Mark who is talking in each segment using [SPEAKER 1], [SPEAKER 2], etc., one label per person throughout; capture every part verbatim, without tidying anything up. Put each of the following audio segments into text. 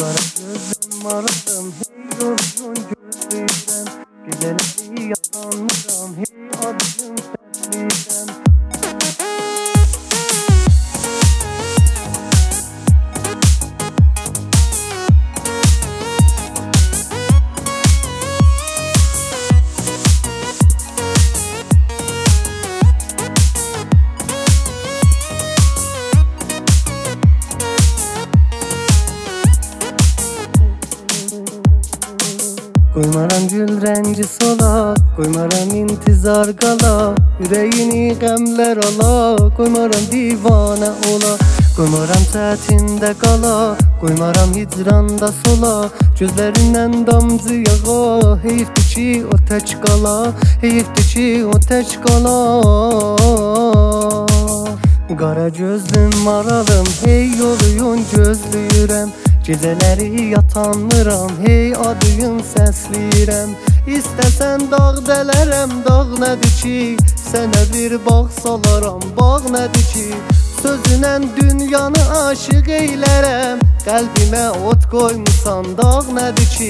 [SPEAKER 1] Qara gözüm maradım, hey uzun gözlüyəm. Gecələri yatanmıram, hey adın səsliyəm. Qoymaram gül rəngi sola, qoymaram intizar qala. Ürəyini qəmlər ala, qoymaram divanə ola. Qoymaram çətində qala, qoymaram hicranda sola. Gözlərindən damcı yağa, heyfdir ki o tək qala, heyfdir ki o tək qala. Qara gözlüm maralım, hey yoluyun gözləyirəm. Gecələri yatanmıram, hey adın səsliyirəm. İstəsən dağ dələrəm, dağ nədir ki? Sənə bir bağ salaram, bağ nədir ki? Sözünən dünyanı aşıq eylərəm. Qəlbimə ot qoymusan, dağ nədir ki?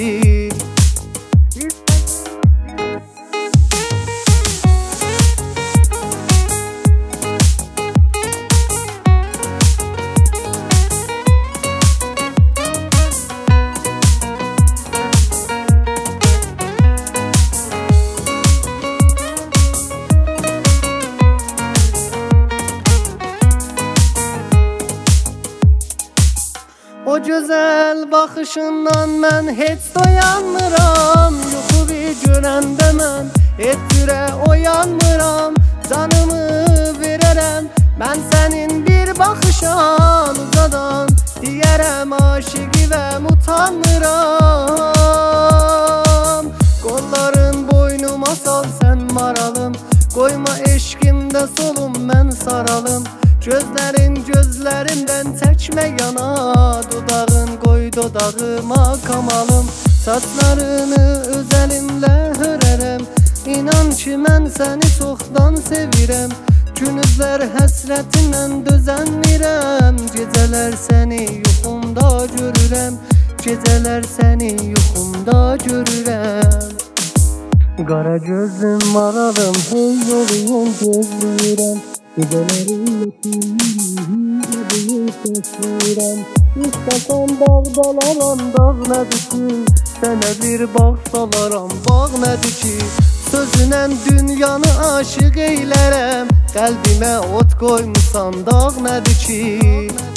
[SPEAKER 1] O gözəl baxışından mən heç doyanmıram. Yuxu bir görəndə mən etdürə oyanmıram. Canımı verərəm mən sənin bir baxışan uzadan. Deyərəm aşiqivəm utanmıram. Qolların boynuma sal sən maralım. Qoyma eşqimdə solum mən saralım. Gözlərin gözlərimdən çəkmə yana. Dodağın qoy dodağıma kamalım. Saçlarını öz əlimlə hörərəm. İnan ki mən səni çoxdan sevirəm. Günüzlər həsrətindən dözənmirəm. Gecələr səni yuxumda görürəm. Gecələr səni yuxumda görürəm. Qara gözlüm maralım, hey yoluyun gözləyirəm. Gecələri yatanmıram, adını səsliyirəm. İstəsən dağ dalaram, dağ nədir ki? Sənə bir bağ salaram, bağ nədir ki? Sözünən dünyanı aşıq eylərəm. Qəlbimə ot qoymusan, dağ nədir ki?